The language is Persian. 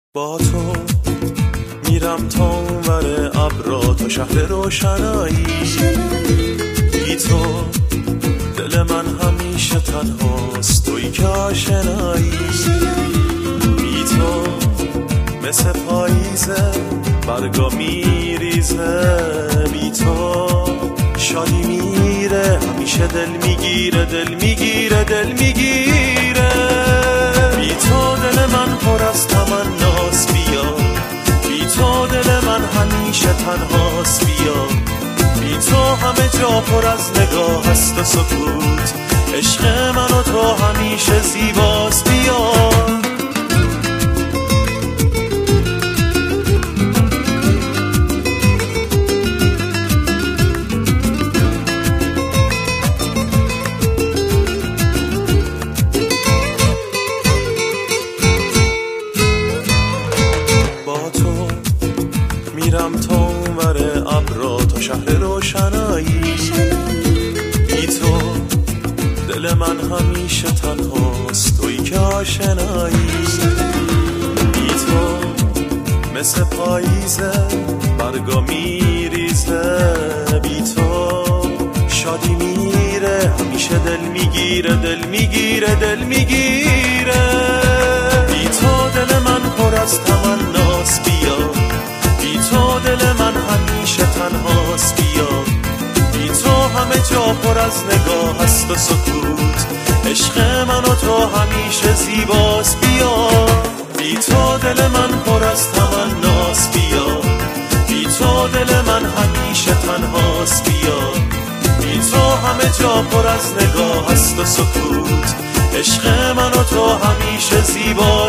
با تو میرم تا اونور ابرا تا شهر روشنایی، بی تو دل من همیشه تنهاست، تویی که آشنایی. بی تو مثل پاییزه برگا میریزه، بی تو شادی میره همیشه دل میگیره، دل میگیره، دل میگیره. بی تو دل من پر از تمناست، بیا بی تو دل من همیشه تنهاست، بیا بی تو همه جا پر از نگاه است و سکوت، عشق من و تو همیشه زیباست، بیا. میرم تا اونور ابرا تا شهر روشنایی، بی تو دل من همیشه تنهاست، تویی که آشنایی. بی تو مثل پاییزه برگا میریزه، بی تو شادی میره همیشه دل میگیره، دل میگیره، دل میگیره. بی تو دل من پر از تمناست، بیا بی تو دل من همیشه تنهاست، بیا بی تو همه جا پر از نگاه است و سکوت، عشق من و تو همیشه زیباست، بیا. بی تو دل من پر از تمناست، بیا بی تو دل من همیشه تنهاست، بیا بی تو همه جا پر از نگاه است و سکوت، عشق من و تو همیشه زیباست.